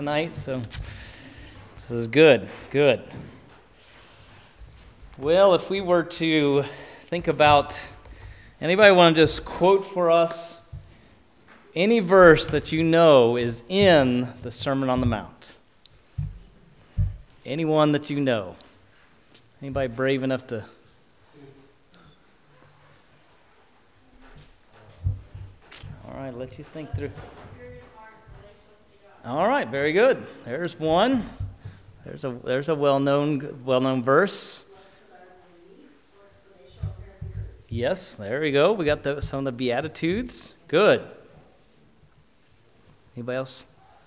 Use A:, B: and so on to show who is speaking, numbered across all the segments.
A: tonight, so this is good. Well, if we were to think about, anybody want to just quote for us any verse that you know is in the Sermon on the Mount? Anyone that you know? Anybody brave enough to? All right, let you think through. All right, very good. There's one. There's a well-known verse. Yes, there we go. We got some of the Beatitudes. Good. Anybody else?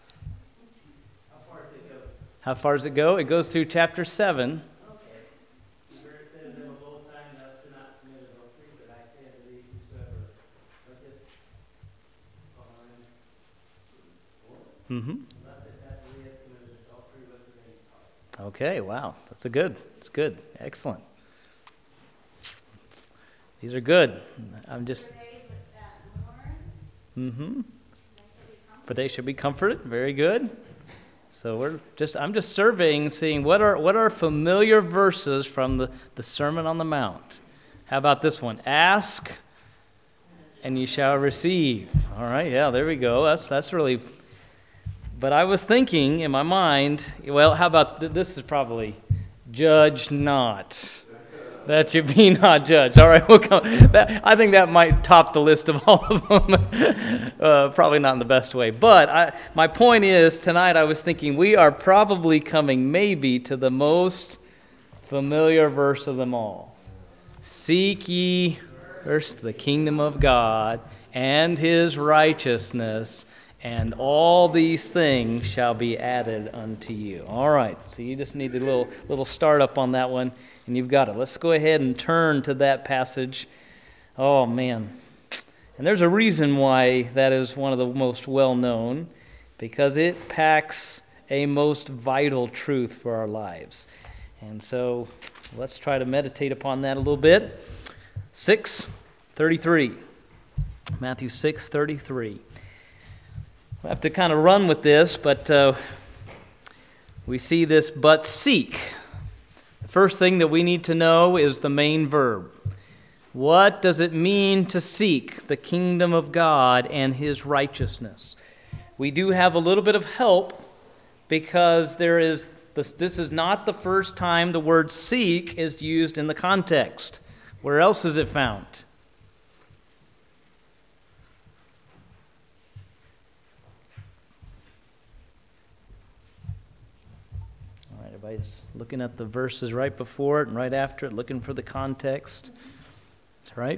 A: How far does it go? It goes through chapter 7. Mm-hmm. Okay, wow. It's good. Excellent. These are good. I'm just... Mm-hmm. For they should be comforted. Very good. So I'm just surveying, seeing what are familiar verses from the Sermon on the Mount. How about this one? Ask, and you shall receive. All right, yeah, there we go. That's really... But I was thinking in my mind, well, how about this is probably, judge not, that you be not judged. All right, we'll come. I think that might top the list of all of them. Probably not in the best way. But my point is, tonight I was thinking we are probably coming maybe to the most familiar verse of them all. Seek ye first the kingdom of God and his righteousness, and all these things shall be added unto you. All right, so you just need a little startup on that one, and you've got it. Let's go ahead and turn to that passage. Oh, man. And there's a reason why that is one of the most well-known, because it packs a most vital truth for our lives. And so let's try to meditate upon that a little bit. 6:33. Matthew 6:33. I have to kind of run with this, but we see this, but seek. The first thing that we need to know is the main verb. What does it mean to seek the kingdom of God and his righteousness? We do have a little bit of help because this is not the first time the word seek is used in the context. Where else is it found? Everybody's looking at the verses right before it and right after it, looking for the context. That's right.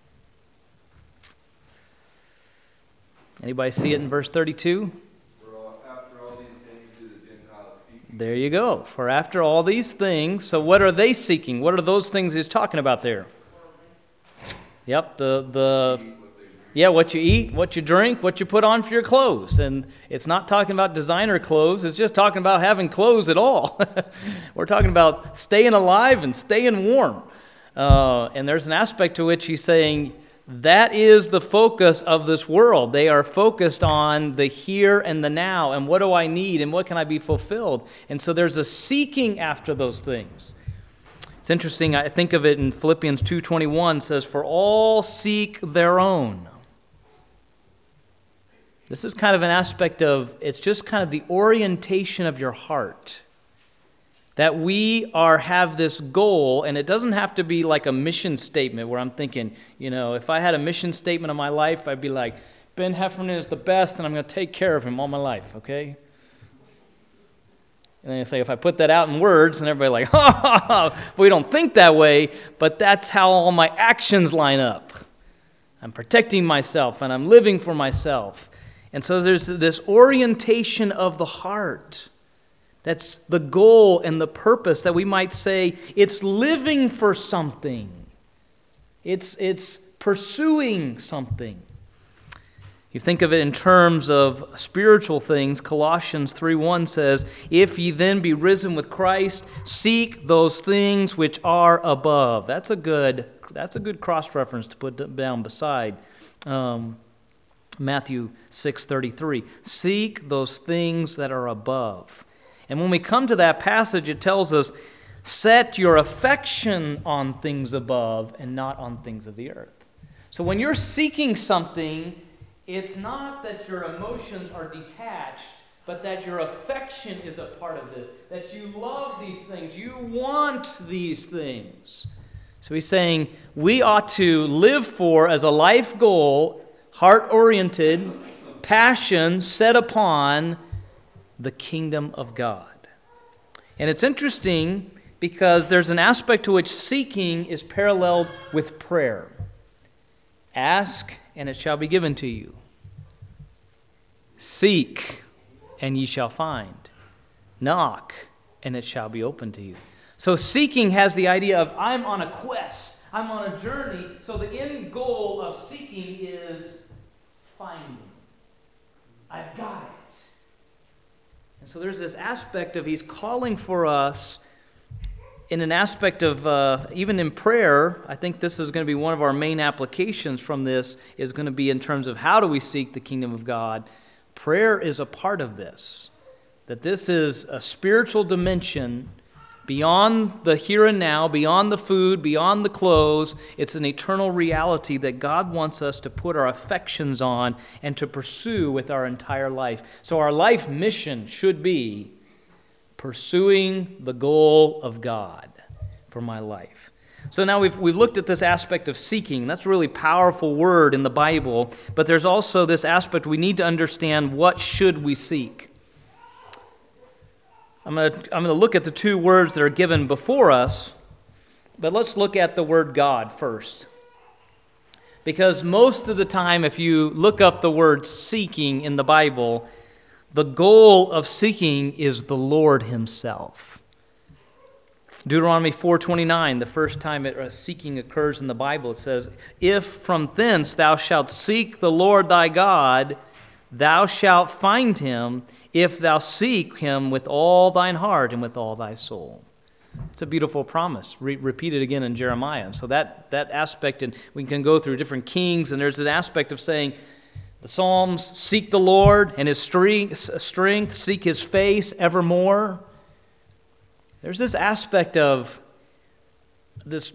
A: Anybody see it in verse 32?
B: After all these things do the Gentiles seek.
A: There you go. For after all these things, so what are they seeking? What are those things he's talking about there? Yep, what you eat, what you drink, what you put on for your clothes. And it's not talking about designer clothes. It's just talking about having clothes at all. We're talking about staying alive and staying warm. And there's an aspect to which he's saying that is the focus of this world. They are focused on the here and the now. And what do I need and what can I be fulfilled? And so there's a seeking after those things. It's interesting. I think of it in Philippians 2:21 says, for all seek their own. This is kind of an aspect of, it's just kind of the orientation of your heart. That we have this goal, and it doesn't have to be like a mission statement where I'm thinking, if I had a mission statement of my life, I'd be like, Ben Heffernan is the best, and I'm going to take care of him all my life, okay? And then I say, if I put that out in words, and everybody's like, we don't think that way, but that's how all my actions line up. I'm protecting myself, and I'm living for myself. And so there's this orientation of the heart. That's the goal and the purpose that we might say it's living for something. It's pursuing something. You think of it in terms of spiritual things. Colossians 3:1 says, if ye then be risen with Christ, seek those things which are above. That's a good cross-reference to put down beside Matthew 6:33. Seek those things that are above. And when we come to that passage, it tells us, set your affection on things above and not on things of the earth. So when you're seeking something, it's not that your emotions are detached, but that your affection is a part of this, that you love these things, you want these things. So he's saying we ought to live for, as a life goal, heart-oriented, passion set upon the kingdom of God. And it's interesting because there's an aspect to which seeking is paralleled with prayer. Ask, and it shall be given to you. Seek, and ye shall find. Knock, and it shall be opened to you. So seeking has the idea of I'm on a quest, I'm on a journey, so the end goal of seeking is finding. I've got it. And so there's this aspect of he's calling for us in an aspect of, even in prayer, I think this is going to be one of our main applications from this, is going to be in terms of how do we seek the kingdom of God. Prayer is a part of this. That this is a spiritual dimension beyond the here and now, beyond the food, beyond the clothes. It's an eternal reality that God wants us to put our affections on and to pursue with our entire life. So our life mission should be pursuing the goal of God for my life. So now we've looked at this aspect of seeking. That's a really powerful word in the Bible, but there's also this aspect we need to understand, what should we seek? I'm going to look at the two words that are given before us, but let's look at the word God first. Because most of the time, if you look up the word seeking in the Bible, the goal of seeking is the Lord himself. Deuteronomy 4:29, the first time seeking occurs in the Bible, it says, if from thence thou shalt seek the Lord thy God, thou shalt find him, if thou seek him with all thine heart and with all thy soul. It's a beautiful promise. Repeat it again in Jeremiah. So that aspect, and we can go through different kings, and there's an aspect of saying, the Psalms, seek the Lord and his strength, seek his face evermore. There's this aspect of this,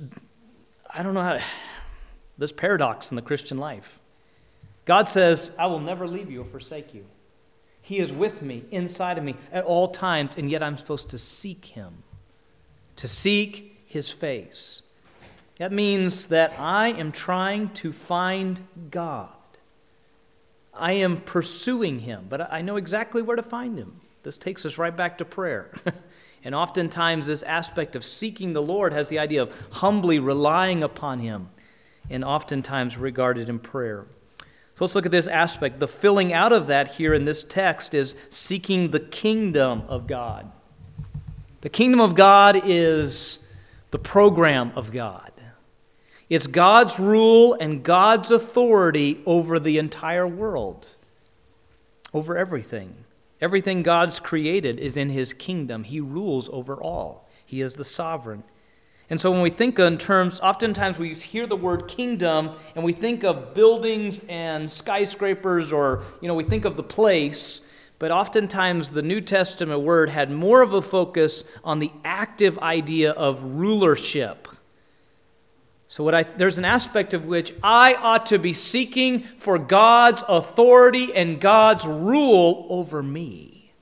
A: this paradox in the Christian life. God says, I will never leave you or forsake you. He is with me, inside of me, at all times, and yet I'm supposed to seek him, to seek his face. That means that I am trying to find God. I am pursuing him, but I know exactly where to find him. This takes us right back to prayer. And oftentimes this aspect of seeking the Lord has the idea of humbly relying upon him, and oftentimes regarded in prayer. So let's look at this aspect. The filling out of that here in this text is seeking the kingdom of God. The kingdom of God is the program of God. It's God's rule and God's authority over the entire world, over everything. Everything God's created is in his kingdom. He rules over all. He is the sovereign. And so when we think in terms, oftentimes we hear the word kingdom and we think of buildings and skyscrapers, or, we think of the place, but oftentimes the New Testament word had more of a focus on the active idea of rulership. So there's an aspect of which I ought to be seeking for God's authority and God's rule over me.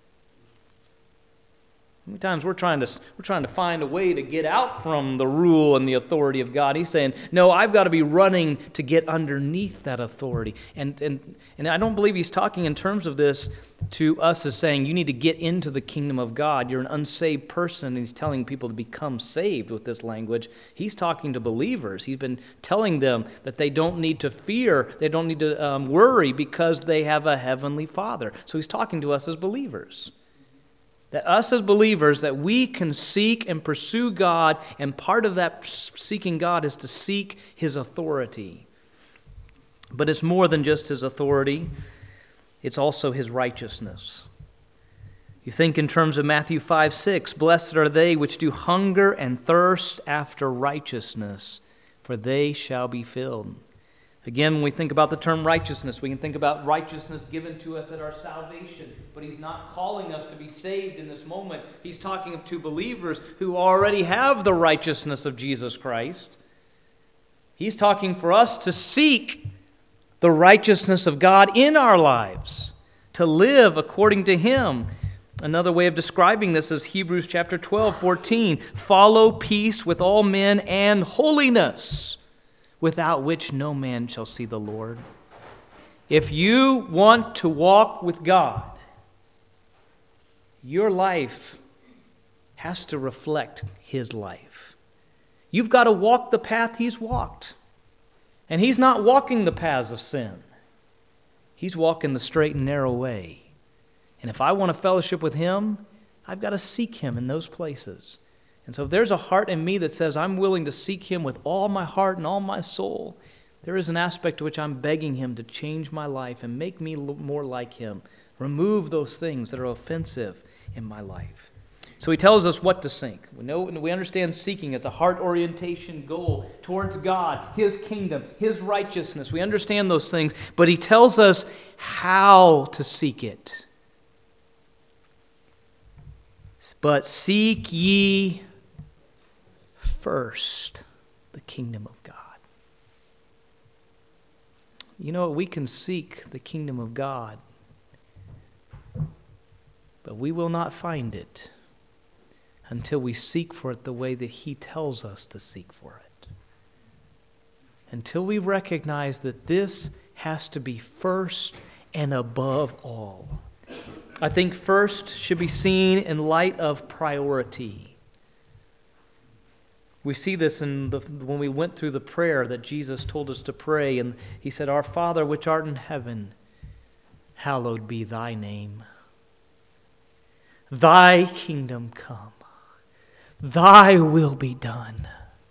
A: Many times we're trying to find a way to get out from the rule and the authority of God. He's saying, no, I've got to be running to get underneath that authority. And I don't believe he's talking in terms of this to us as saying you need to get into the kingdom of God. You're an unsaved person, and he's telling people to become saved with this language. He's talking to believers. He's been telling them that they don't need to fear, they don't need to worry, because they have a heavenly Father. So he's talking to us as believers. That us as believers, that we can seek and pursue God, and part of that seeking God is to seek his authority. But it's more than just his authority. It's also his righteousness. You think in terms of Matthew 5:6, blessed are they which do hunger and thirst after righteousness, for they shall be filled. Again, when we think about the term righteousness, we can think about righteousness given to us at our salvation. But he's not calling us to be saved in this moment. He's talking to believers who already have the righteousness of Jesus Christ. He's talking for us to seek the righteousness of God in our lives, to live according to Him. Another way of describing this is Hebrews chapter 12, 14. Follow peace with all men and holiness, without which no man shall see the Lord. If you want to walk with God, your life has to reflect His life. You've got to walk the path He's walked. And He's not walking the paths of sin. He's walking the straight and narrow way. And if I want to fellowship with Him, I've got to seek Him in those places. And so if there's a heart in me that says I'm willing to seek Him with all my heart and all my soul, there is an aspect to which I'm begging Him to change my life and make me more like Him. Remove those things that are offensive in my life. So He tells us what to seek. We understand seeking as a heart orientation goal towards God, His kingdom, His righteousness. We understand those things, but He tells us how to seek it. But seek ye first the kingdom of God. You know, we can seek the kingdom of God, but we will not find it until we seek for it the way that He tells us to seek for it. Until we recognize that this has to be first and above all. I think first should be seen in light of priority. We see this when we went through the prayer that Jesus told us to pray, and He said, Our Father which art in heaven, hallowed be Thy name. Thy kingdom come. Thy will be done.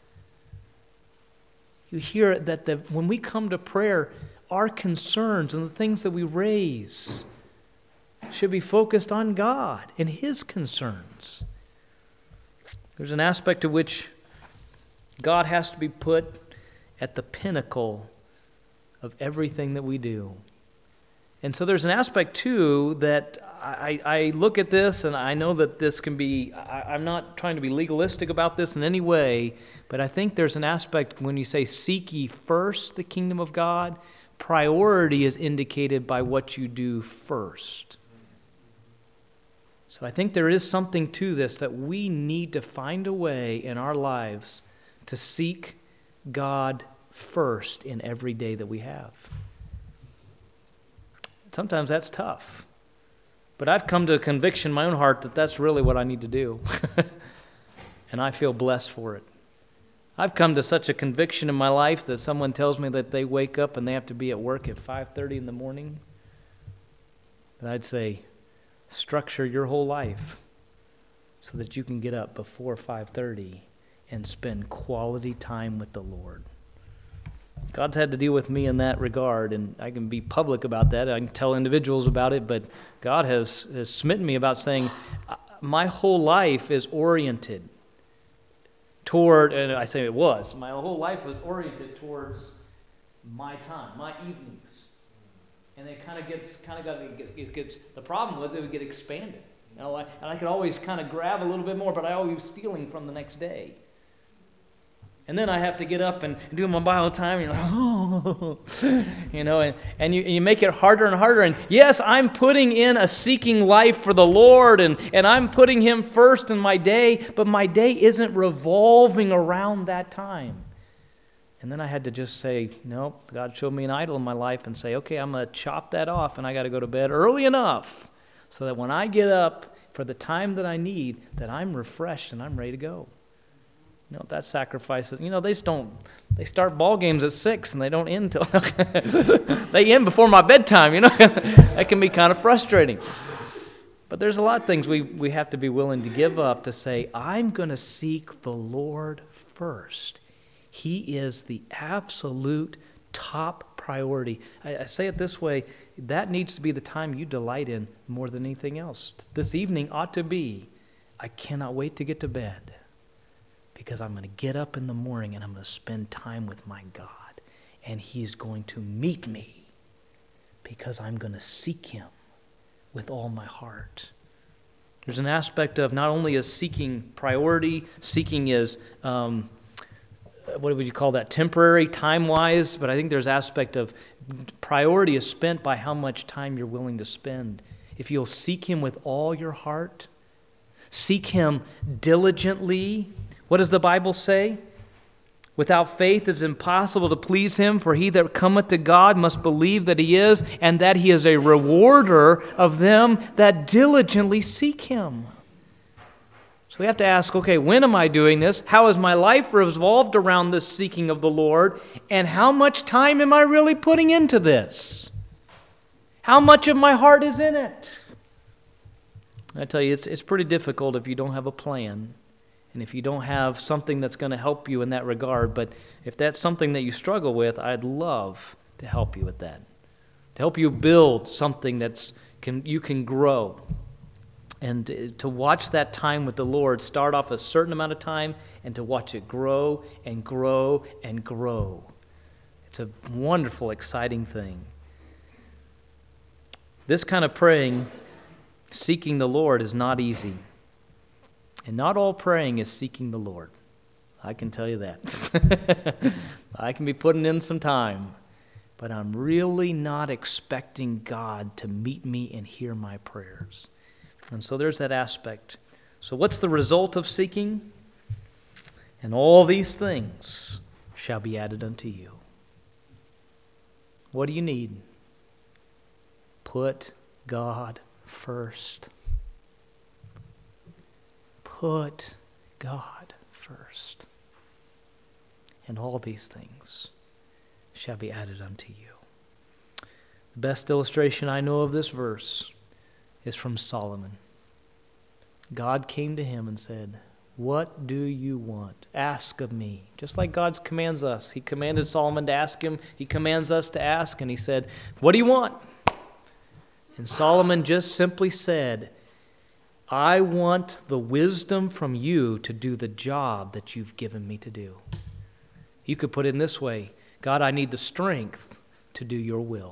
A: You hear that when we come to prayer, our concerns and the things that we raise should be focused on God and His concerns. There's an aspect to which God has to be put at the pinnacle of everything that we do. And so there's an aspect, too, that I look at this and I know that this can be, I'm not trying to be legalistic about this in any way, but I think there's an aspect when you say, seek ye first the kingdom of God, priority is indicated by what you do first. So I think there is something to this that we need to find a way in our lives to seek God first in every day that we have. Sometimes that's tough. But I've come to a conviction in my own heart that that's really what I need to do. And I feel blessed for it. I've come to such a conviction in my life that someone tells me that they wake up and they have to be at work at 5:30 in the morning. And I'd say, structure your whole life so that you can get up before 5:30 and spend quality time with the Lord. God's had to deal with me in that regard, and I can be public about that. I can tell individuals about it, but God has smitten me about saying my whole life is oriented toward, and I say it was, my whole life was oriented towards my time, my evenings. And it gets, the problem was it would get expanded. You know, and I could always kind of grab a little bit more, but I always was stealing from the next day. And then I have to get up and do my Bible time. And you're like, oh, you know, and you make it harder and harder. And yes, I'm putting in a seeking life for the Lord, and I'm putting Him first in my day, but my day isn't revolving around that time. And then I had to just say, no, God showed me an idol in my life and say, okay, I'm going to chop that off, and I got to go to bed early enough so that when I get up for the time that I need, that I'm refreshed and I'm ready to go. You know, that sacrifice, you know, they start ball games at 6 and they don't end till, they end before my bedtime, you know. That can be kind of frustrating. But there's a lot of things we have to be willing to give up to say, I'm going to seek the Lord first. He is the absolute top priority. I say it this way, that needs to be the time you delight in more than anything else. This evening ought to be, I cannot wait to get to bed, because I'm going to get up in the morning and I'm going to spend time with my God. and he's going to meet me because I'm going to seek him with all my heart. There's an aspect of not only is seeking priority, seeking is, what would you call that, temporary, time-wise, but I think there's aspect of priority is spent by how much time you're willing to spend. If you'll seek him with all your heart, seek him diligently. What does the Bible say? Without faith it is impossible to please him, for he that cometh to God must believe that he is, and that he is a rewarder of them that diligently seek him. So we have to ask, okay, when am I doing this? How has my life revolved around this seeking of the Lord? And how much time am I really putting into this? How much of my heart is in it? I tell you, it's pretty difficult if you don't have a plan. And if you don't have something that's going to help you in that regard, but if that's something that you struggle with, I'd love to help you with that. To help you build something you can grow. And to watch that time with the Lord start off a certain amount of time and to watch it grow and grow and grow. It's a wonderful, exciting thing. This kind of praying, seeking the Lord, is not easy. And not all praying is seeking the Lord. I can tell you that. I can be putting in some time, but I'm really not expecting God to meet me and hear my prayers. And so there's that aspect. So what's the result of seeking? And all these things shall be added unto you. What do you need? Put God first. Put God first. And all these things shall be added unto you. The best illustration I know of this verse is from Solomon. God came to him and said, "What do you want? Ask of me." Just like God commands us. He commanded Solomon to ask him. He commands us to ask. And he said, "What do you want?" And Solomon just simply said, "I want the wisdom from you to do the job that you've given me to do." You could put it in this way: God, I need the strength to do your will.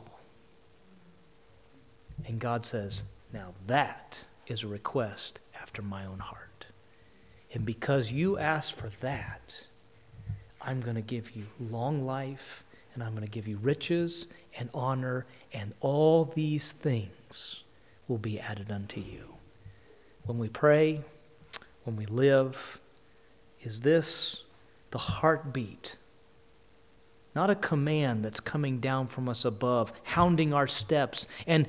A: And God says, now that is a request after my own heart. And because you asked for that, I'm going to give you long life, and I'm going to give you riches and honor, and all these things will be added unto you. When we pray, when we live, is this the heartbeat? Not a command that's coming down from us above, hounding our steps and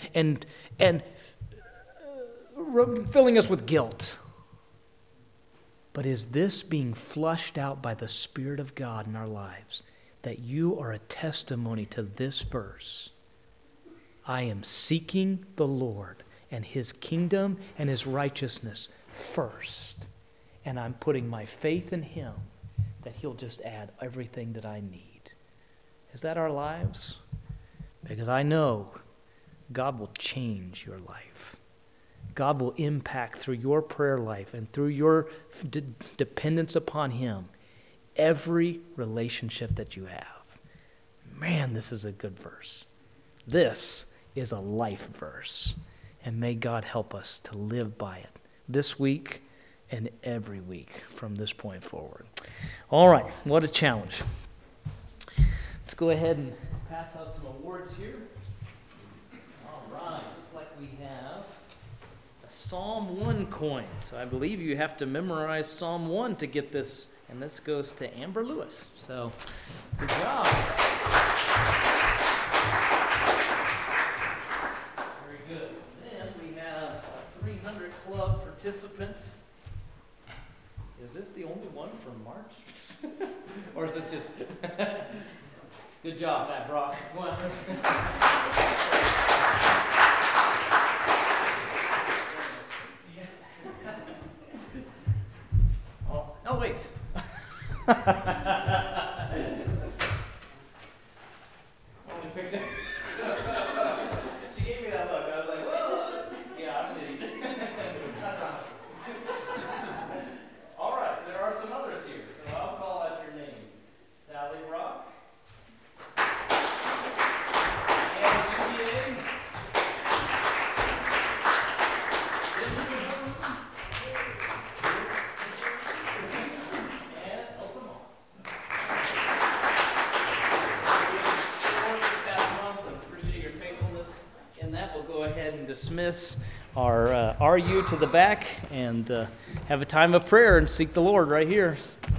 A: filling us with guilt. But is this being flushed out by the Spirit of God in our lives, that you are a testimony to this verse? I am seeking the Lord and his kingdom and his righteousness first. And I'm putting my faith in him that he'll just add everything that I need. Is that our lives? Because I know God will change your life. God will impact through your prayer life and through your dependence upon him every relationship that you have. Man, this is a good verse. This is a life verse. And may God help us to live by it this week and every week from this point forward. All right, what a challenge. Let's go ahead and pass out some awards here. All right, looks like we have a Psalm 1 coin. So I believe you have to memorize Psalm 1 to get this, and this goes to Amber Lewis. So, good job. Very good. Then we have 300 Club participants. Is this the only one from March? Or is this just... Good job, Matt Brock. Oh, wait. Only picked it. She gave me that look. I was like, whoa. Yeah, I'm an idiot. All right, there are some others here, so I'll call out your names. Sally Brock. dismiss our RU to the back and have a time of prayer and seek the Lord right here.